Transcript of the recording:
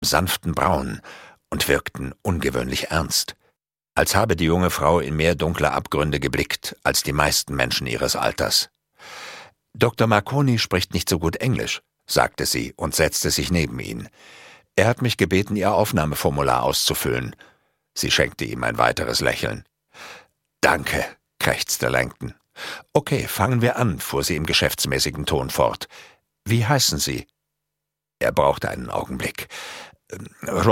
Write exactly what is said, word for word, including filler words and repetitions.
sanften Brauen und wirkten ungewöhnlich ernst, als habe die junge Frau in mehr dunkle Abgründe geblickt als die meisten Menschen ihres Alters. »Doktor Marconi spricht nicht so gut Englisch«, sagte sie und setzte sich neben ihn. »Er hat mich gebeten, Ihr Aufnahmeformular auszufüllen.« Sie schenkte ihm ein weiteres Lächeln. »Danke«, krächzte Langton. »Okay, fangen wir an«, fuhr sie im geschäftsmäßigen Ton fort. »Wie heißen Sie?« Er brauchte einen Augenblick.